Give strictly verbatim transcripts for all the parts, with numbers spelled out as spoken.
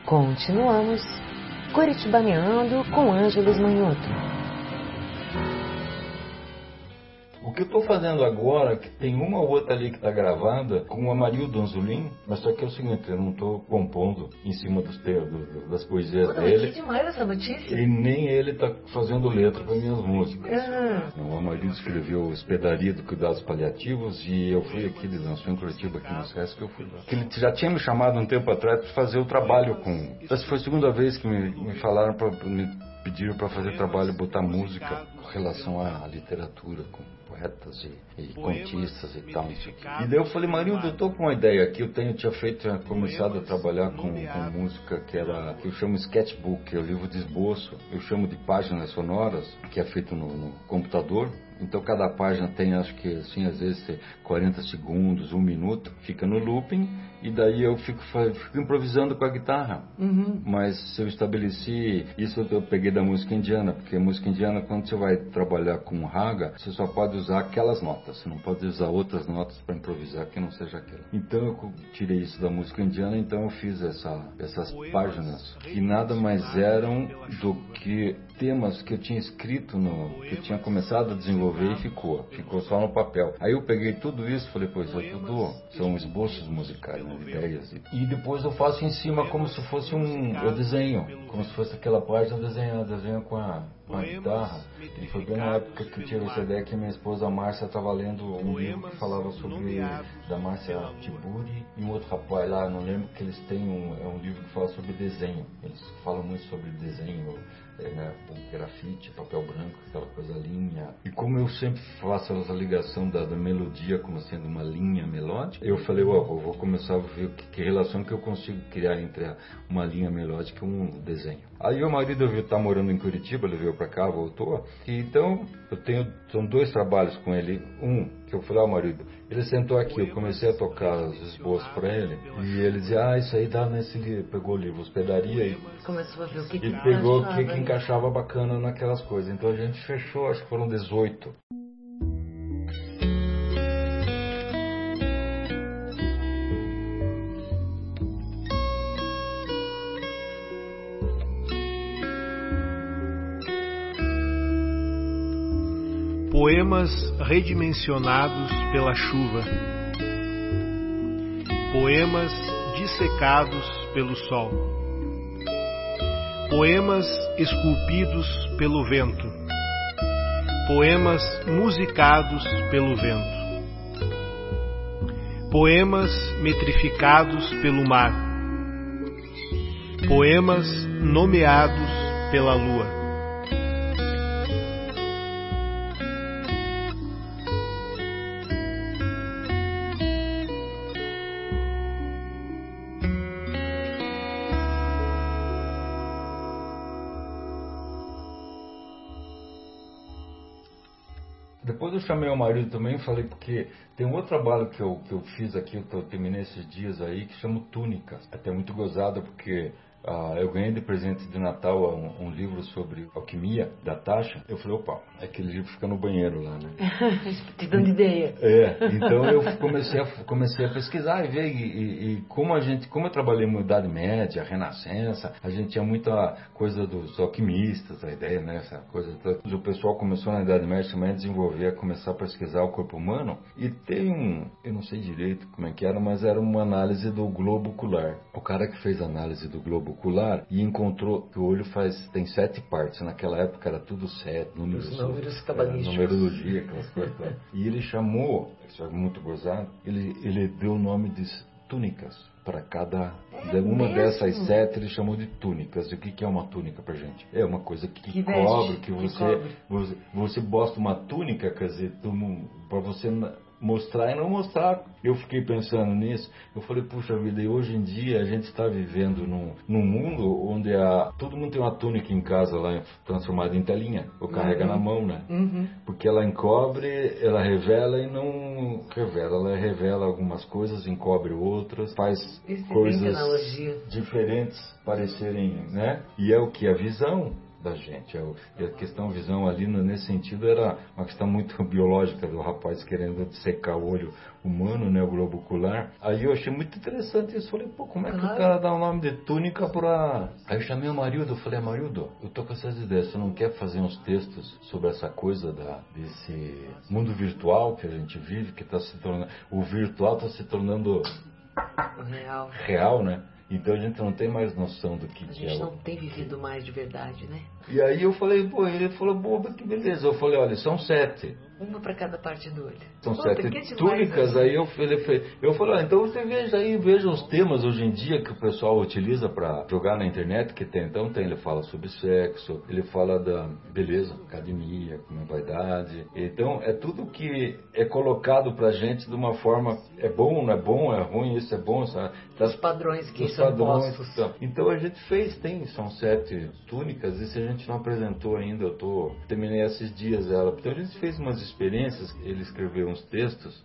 Continuamos Curitibaneando com Ângelos Manhoto. O que eu estou fazendo agora, que tem uma ou outra ali que está gravada, com o Amarildo Anzolin, mas só que é o seguinte, eu não estou compondo em cima dos teus, do, das poesias Pô, dele. Que demais essa notícia. E nem ele está fazendo letra para minhas músicas. Uhum. O Amarildo escreveu Hospedaria de Cuidados Paliativos e eu fui aqui, ele lançou em Curitiba, aqui no SESC, que eu fui lá. Que ele já tinha me chamado um tempo atrás para fazer o trabalho com... Essa foi a segunda vez que me, me falaram para me pediram para fazer trabalho, botar música com relação à literatura, com poetas e, e contistas e tal. Isso aqui. E daí eu falei, Marildo, eu tô com uma ideia aqui, eu tenho, tinha feito, tinha começado a trabalhar com, com música que era, que eu chamo sketchbook, que é o livro de esboço, eu chamo de páginas sonoras, que é feito no, no computador. Então cada página tem, acho que assim, às vezes quarenta segundos, um minuto, fica no looping, e daí eu fico, fico improvisando com a guitarra. Uhum. Mas se eu estabeleci, isso eu peguei da música indiana, porque a música indiana, quando você vai trabalhar com raga, você só pode usar aquelas notas, você não pode usar outras notas para improvisar que não seja aquela. Então eu tirei isso da música indiana, então eu fiz essa, essas páginas, que nada mais eram do que temas que eu tinha escrito, no, que eu tinha começado a desenvolver e ficou, ficou só no papel. Aí eu peguei tudo isso, falei, pois é tudo, são esboços musicais, né, ideias. E depois eu faço em cima como se fosse um, eu desenho, como se fosse aquela página, eu desenho, eu desenho com a, com a guitarra. E foi bem na época que eu tive essa ideia que minha esposa Márcia estava lendo um livro que falava sobre, da Márcia Tiburi e um outro rapaz lá, não lembro, que eles têm um, é um livro que fala sobre desenho, eles falam muito sobre desenho, é, né, o grafite, papel branco, aquela coisa, linha. E como eu sempre faço essa ligação da, da melodia como sendo uma linha melódica, eu falei, ó, eu vou começar a ver que, que relação que eu consigo criar entre a, uma linha melódica e um desenho. Aí o marido está morando em Curitiba, ele veio para cá, voltou, e então eu tenho, são dois trabalhos com ele. Um, que eu falei, ó, marido, ele sentou aqui, eu comecei a tocar os esboços para ele, e ele dizia, ah, isso aí dá nesse livro, pegou o livro Hospedaria e começou a ver o que, que e pegou o que, encaixava, que encaixava bacana naquelas coisas. Então a gente fechou, acho que foram dezoito. Poemas redimensionados pela chuva. Poemas dissecados pelo sol. Poemas esculpidos pelo vento. Poemas musicados pelo vento. Poemas metrificados pelo mar. Poemas nomeados pela lua. Depois eu chamei o marido também e falei, porque tem um outro trabalho que eu, que eu fiz aqui, que eu terminei esses dias aí, que chama Túnicas. Até muito gozado, porque ah, eu ganhei de presente de Natal um, um livro sobre alquimia, da Tasha. Eu falei, opa, aquele livro fica no banheiro lá, né? Te dando ideia. É, então eu comecei a, comecei a pesquisar e ver, e, e, e como a gente, como eu trabalhei na Idade Média, Renascença, a gente tinha muita coisa dos alquimistas, a ideia, né, essa coisa, o pessoal começou na Idade Média também a desenvolver, a começar a pesquisar o corpo humano, e tem um, eu não sei direito como é que era, mas era uma análise do globo ocular. O cara que fez a análise do globo ocular e encontrou que o olho faz, tem sete partes, naquela época era tudo sete, números, números cabalísticos, numerologia, aquelas coisas. E ele chamou, isso é muito gozado, ele, ele deu o nome de túnicas para cada, é uma mesmo? dessas sete ele chamou de túnicas. E o que, que é uma túnica pra gente? É uma coisa que, que cobre, veste, que, que você, cobre. você, você bosta uma túnica, quer dizer, para você mostrar e não mostrar. Eu fiquei pensando nisso, eu falei, puxa vida, e hoje em dia a gente está vivendo num, num mundo onde a, todo mundo tem uma túnica em casa lá, transformada em telinha, ou carrega uhum. na mão, né? Uhum. Porque ela encobre, ela revela e não revela, ela revela algumas coisas, encobre outras, faz Excelente coisas analogia. diferentes parecerem, né? E é o que? A visão. da gente. Eu, e a questão visão ali, nesse sentido, era uma questão muito biológica do rapaz querendo dissecar o olho humano, né, o globo ocular. Aí eu achei muito interessante isso. Falei, pô, como é que claro. O cara dá o nome de túnica pra... Aí eu chamei o Amarildo, eu falei, Amarildo, eu tô com essas ideias, você não quer fazer uns textos sobre essa coisa da, desse mundo virtual que a gente vive, que tá se tornando... O virtual está se tornando... Real. Real, né? Então a gente não tem mais noção do que a gente é. não tem vivido mais de verdade, né? E aí eu falei, pô, ele falou, boba, que beleza. Eu falei, olha, são sete. Uma para cada parte do olho. São Puta, sete túnicas, aí eu falei, eu falei, ah, então você veja aí, veja os temas hoje em dia que o pessoal utiliza para jogar na internet, que tem, então tem, ele fala sobre sexo, ele fala da beleza, academia, como é vaidade. Então é tudo que é colocado pra gente de uma forma, é bom, não é bom, é ruim, isso é bom, sabe? Os padrões que os são padrões, postos. Então. então a gente fez, tem, são sete túnicas, e se a gente não apresentou ainda, eu tô, terminei esses dias ela, então a gente fez umas experiências, ele escreveu uns textos.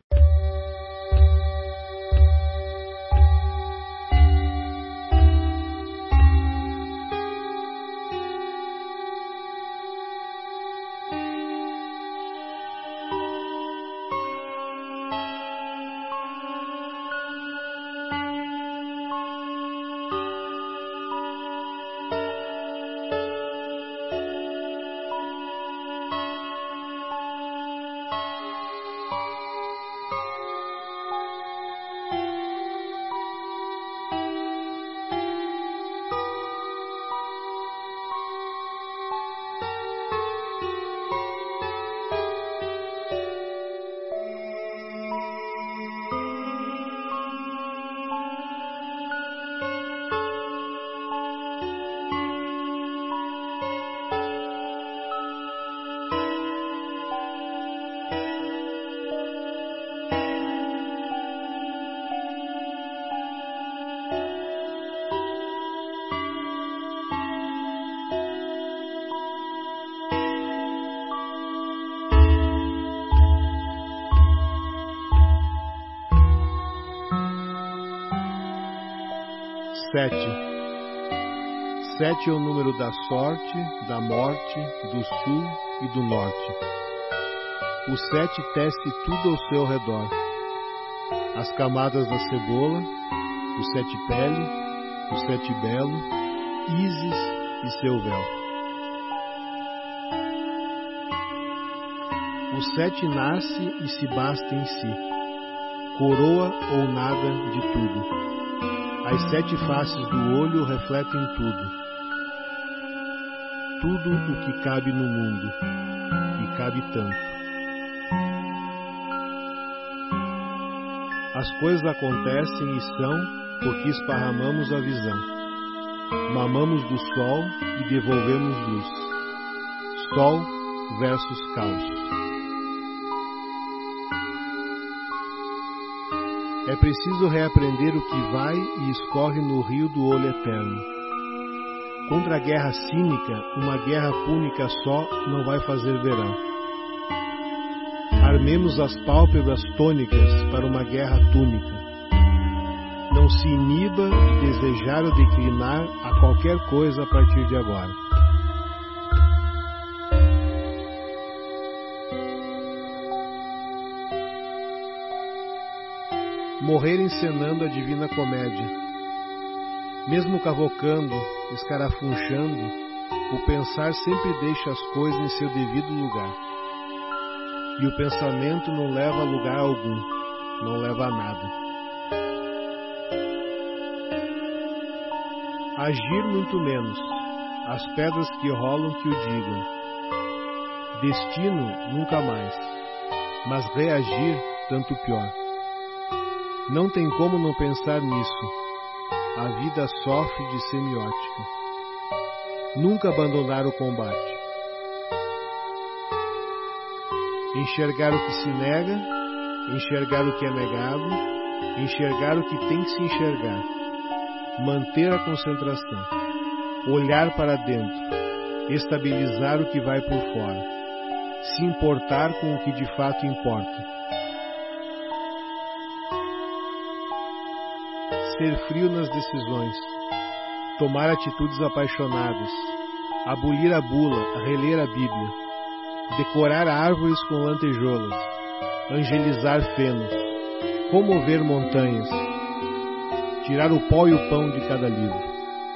Sete. Sete é o número da sorte, da morte, do sul e do norte. O sete tece tudo ao seu redor. As camadas da cebola, o sete pele, o sete belo, Ísis e seu véu. O sete nasce e se basta em si, coroa ou nada de tudo. As sete faces do olho refletem tudo. Tudo o que cabe no mundo, e cabe tanto. As coisas acontecem e são porque esparramamos a visão. Mamamos do sol e devolvemos luz. Sol versus caos. É preciso reaprender o que vai e escorre no rio do olho eterno. Contra a guerra cínica, uma guerra púnica só não vai fazer verão. Armemos as pálpebras tônicas para uma guerra túnica. Não se iniba de desejar ou declinar a qualquer coisa a partir de agora. Morrer encenando a divina comédia. Mesmo cavocando, escarafunchando, o pensar sempre deixa as coisas em seu devido lugar. E o pensamento não leva a lugar algum, não leva a nada. Agir muito menos, as pedras que rolam que o digam. Destino nunca mais, mas reagir tanto pior. Não tem como não pensar nisso. A vida sofre de semiótica. Nunca abandonar o combate. Enxergar o que se nega, enxergar o que é negado, enxergar o que tem que se enxergar. Manter a concentração. Olhar para dentro. Estabilizar o que vai por fora. Se importar com o que de fato importa. Ser frio nas decisões, tomar atitudes apaixonadas, abolir a bula, reler a Bíblia, decorar árvores com lantejoulas, angelizar fenos, comover montanhas, tirar o pó e o pão de cada livro.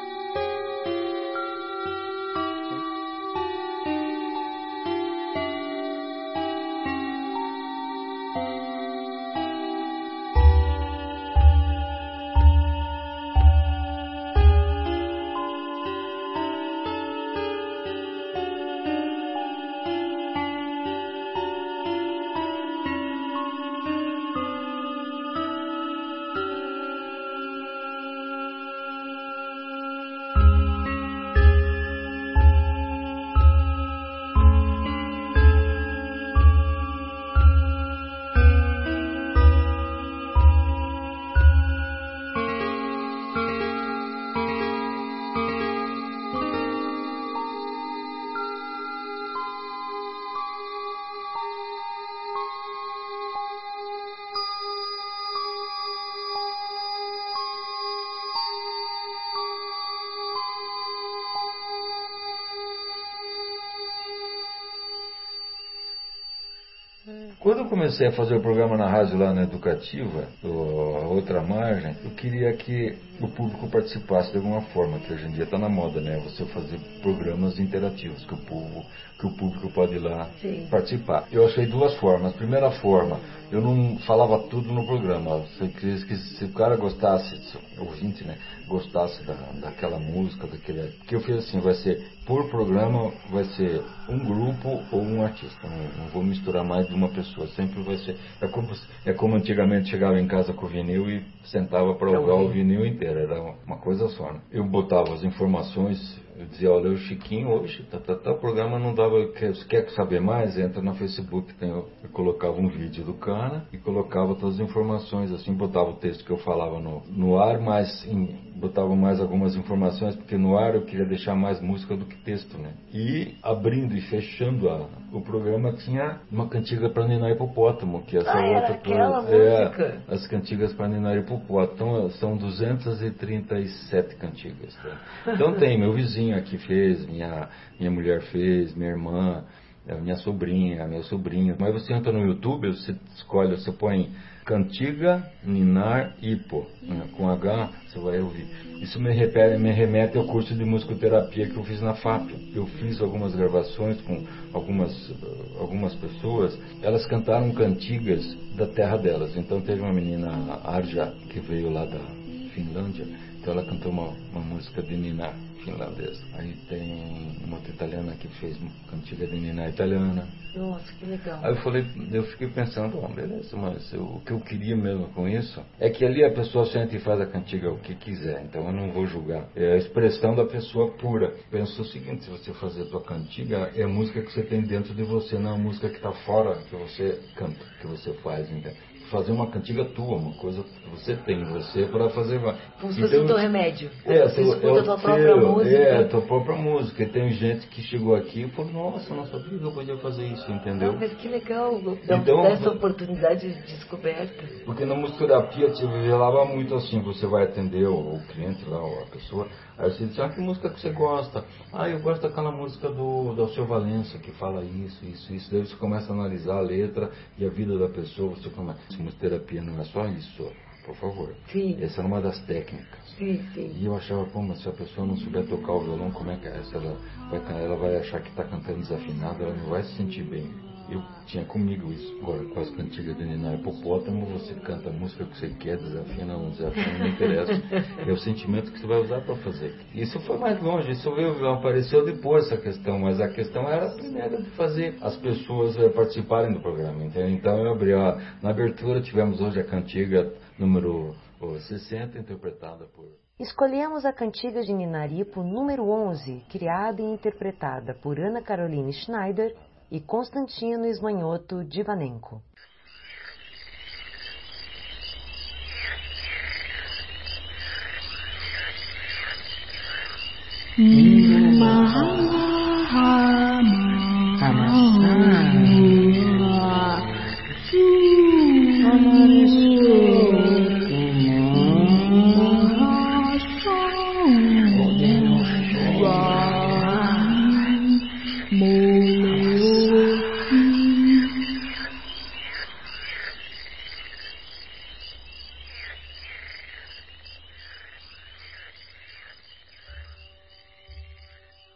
Quando eu comecei a fazer o programa na rádio lá na Educativa, a Outra Margem, eu queria que o público participasse de alguma forma, que hoje em dia está na moda, né? Você fazer programas interativos, que o, povo, que o público pode ir lá Sim. participar. Eu achei duas formas. A primeira forma, eu não falava tudo no programa. Se, que, se o cara gostasse, o ouvinte, né? Gostasse da, daquela música, daquele... que eu fiz assim, vai ser, por programa, vai ser um grupo ou um artista. Não, não vou misturar mais de uma pessoa. Sempre vai ser... É como, é como antigamente chegava em casa com o vinil e sentava para ouvir o vinil inteiro. Era uma coisa só, né? Eu botava as informações, eu dizia, olha, o Chiquinho hoje, tá, tá, tá, o programa não dava, quer, quer saber mais? Entra no Facebook, tem, eu, eu colocava um vídeo do cara e colocava todas as informações, assim, botava o texto que eu falava no, no ar, mas em, botava mais algumas informações, porque no ar eu queria deixar mais música do que texto, né? E abrindo e fechando a, o programa tinha uma cantiga para Ninar Hipopótamo, que essa ah, outra... aquela é, música? As cantigas para Ninar Hipopótamo. Então, são duzentas e trinta e sete cantigas. Tá? Então tem, meu vizinho aqui fez, minha, minha mulher fez, minha irmã, minha sobrinha, meu sobrinho. Mas você entra no YouTube, você escolhe, você põe Cantiga Ninar Hipo, né, com H, você vai ouvir. Isso me, repete, me remete ao curso de musicoterapia que eu fiz na F A P. Eu fiz algumas gravações com algumas, algumas pessoas, elas cantaram cantigas da terra delas. Então teve uma menina, Arja, que veio lá da Finlândia, então ela cantou uma, uma música de Ninar finlandesa. Aí tem uma outra italiana que fez uma cantiga de Ninar italiana. Nossa, que legal. Aí eu falei, eu fiquei pensando, oh, beleza, mas eu, o que eu queria mesmo com isso é que ali a pessoa sente e faz a cantiga o que quiser, então eu não vou julgar. É a expressão da pessoa pura. Penso o seguinte, se você fazer a tua cantiga, é a música que você tem dentro de você, não a música que está fora, que você canta, que você faz, entendeu? Fazer uma cantiga tua, uma coisa que você tem em você para fazer. Como se fosse o teu remédio. É, você tu, escuta é a tua própria teu, música. É, a tua própria música. E tem gente que chegou aqui e falou, nossa, eu não sabia que eu podia fazer isso, entendeu? Ah, mas que legal, dá então, essa oportunidade de descoberta. Porque na musicoterapia te revelava muito assim, você vai atender o, o cliente lá, ou a pessoa, aí você diz, ah, que música que você gosta? Ah, eu gosto daquela música do, do Alceu Valença, que fala isso, isso, isso. Daí você começa a analisar a letra e a vida da pessoa, você começa. Musicoterapia não é só isso, por favor. Sim. Essa era uma das técnicas. Sim, sim. E eu achava, pô, mas se a pessoa não souber tocar o violão, como é que é? Se ela vai, ela vai achar que está cantando desafinado, ela não vai se sentir bem. Eu tinha comigo isso. Agora, com as cantigas de Ninar Hipopótamo, você canta a música que você quer, desafina, não desafina, não interessa. É o sentimento que você vai usar para fazer. Isso foi mais longe, isso veio, apareceu depois essa questão, mas a questão era a primeira de fazer as pessoas é, participarem do programa. Entendeu? Então eu abri, ó, na abertura tivemos hoje a cantiga número ó, sessenta, interpretada por... Escolhemos a cantiga de Ninar Hipo número onze, criada e interpretada por Ana Caroline Schneider e Constantino Ismanhoto Divanenko.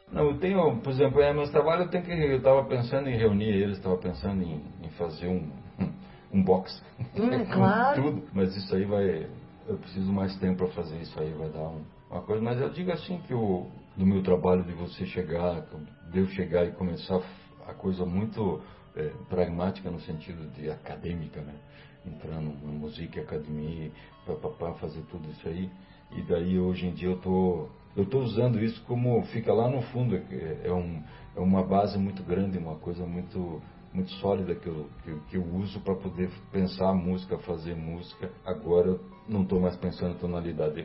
Não, eu tenho, por exemplo, é, meus trabalhos, eu tenho que, eu estava pensando em reunir eles, estava pensando em, em fazer um, um box, Hum, claro. tudo, mas isso aí vai, eu preciso mais tempo para fazer isso aí, vai dar um, uma coisa, mas eu digo assim que o, do meu trabalho de você chegar, de eu chegar e começar a coisa muito é, pragmática no sentido de acadêmica, né? Entrando na música, academia, para fazer tudo isso aí, e daí hoje em dia eu tô eu estou usando isso como fica lá no fundo, é, é, um, é uma base muito grande, uma coisa muito muito sólida que eu, que, que eu uso para poder pensar a música, fazer música. Agora eu não estou mais pensando em tonalidade,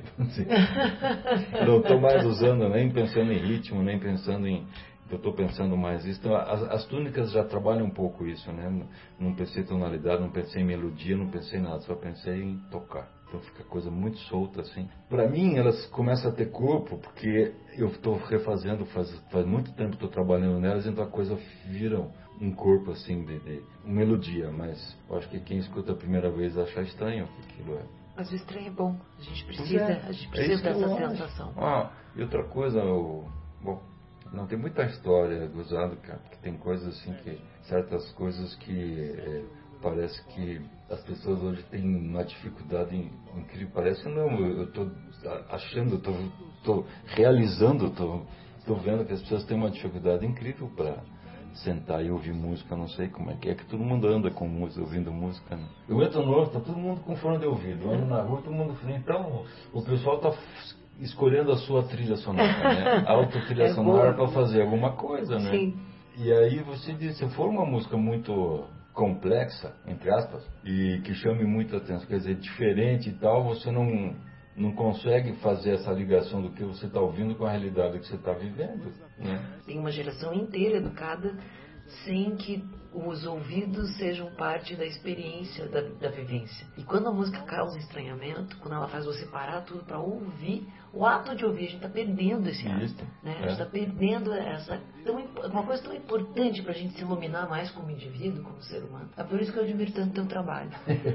não estou mais usando, nem pensando em ritmo, nem pensando em... Eu estou pensando mais isso. Então, as, as túnicas já trabalham um pouco isso, né? Não pensei em tonalidade, não pensei em melodia, não pensei em nada, só pensei em tocar. Então fica coisa muito solta assim. Para mim elas começam a ter corpo porque eu estou refazendo, faz, faz muito tempo que estou trabalhando nelas, então a coisa vira um corpo assim de, de uma melodia, mas eu acho que quem escuta a primeira vez acha estranho que aquilo é. Mas o estranho é bom, a gente precisa, é, a gente é precisa dessa sensação. Ah, e outra coisa, o, bom, não tem muita história gozado, cara, que tem coisas assim que, certas coisas que é, parece que as pessoas hoje têm uma dificuldade incrível, parece não, eu estou achando, estou realizando, estou vendo que as pessoas têm uma dificuldade incrível para sentar e ouvir música, não sei como é que é, que todo mundo anda com música, ouvindo música, né? Eu entro no outro, tá todo mundo com fone de ouvido, eu ando na rua, todo mundo, então o pessoal está escolhendo a sua trilha sonora, né? A auto trilha é sonora para fazer alguma coisa, né? Sim. E aí você diz, se for uma música muito complexa, entre aspas, e que chame muita atenção, quer dizer, diferente e tal, você não, não consegue fazer essa ligação do que você está ouvindo com a realidade que você está vivendo, né? Tem uma geração inteira educada sem que os ouvidos sejam parte da experiência, da, da vivência. E quando a música causa estranhamento, quando ela faz você parar tudo para ouvir, o ato de ouvir, a gente está perdendo esse ato. Né? A gente está é. perdendo essa, tão, uma coisa tão importante para a gente se iluminar mais como indivíduo, como ser humano. É por isso que eu admiro tanto o teu trabalho.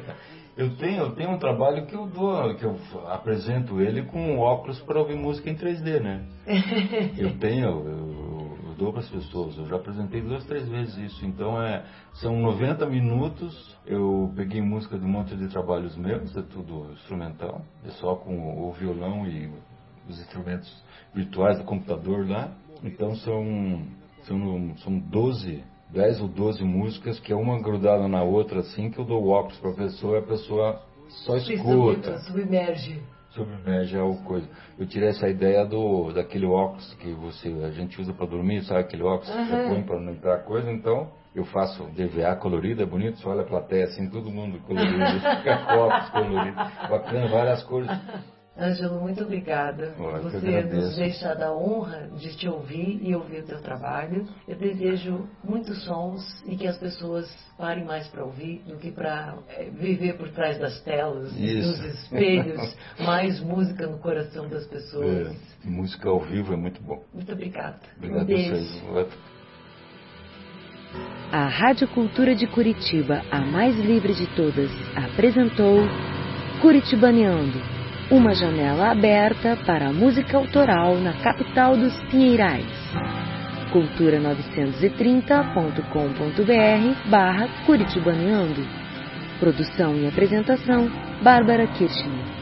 eu, tenho, eu tenho um trabalho que eu dou, que eu apresento ele com óculos para ouvir música em três D, né? eu tenho... Eu, dou para as pessoas, eu já apresentei duas, três vezes isso, então é, são noventa minutos, eu peguei música de um monte de trabalhos meus, é tudo instrumental, é só com o violão e os instrumentos virtuais do computador lá, então são, são, são doze, dez ou doze músicas, que é uma grudada na outra assim, que eu dou óculos para a pessoa e a pessoa só escuta. Submerge. Submerge é o coisa. Eu tirei essa ideia do, daquele óculos que você, a gente usa para dormir, sabe aquele óculos uhum. que você põe para não entrar coisa, então eu faço D V A colorido, é bonito, você olha a plateia assim, todo mundo colorido, fica com óculos colorido, bacana, várias cores. Ângelo, muito obrigada por você nos deixar da honra de te ouvir e ouvir o teu trabalho. Eu desejo muitos sons e que as pessoas parem mais para ouvir do que para é, viver por trás das telas, Isso. dos espelhos, mais música no coração das pessoas. É, música ao vivo é muito bom. Muito obrigada. Obrigado um beijo. a vocês. A Rádio Cultura de Curitiba, a mais livre de todas, apresentou Curitibaneando. Uma janela aberta para a música autoral na capital dos Pinheirais. cultura novecentos e trinta ponto com ponto br barra Curitibaneando. Produção e apresentação, Bárbara Kirchner.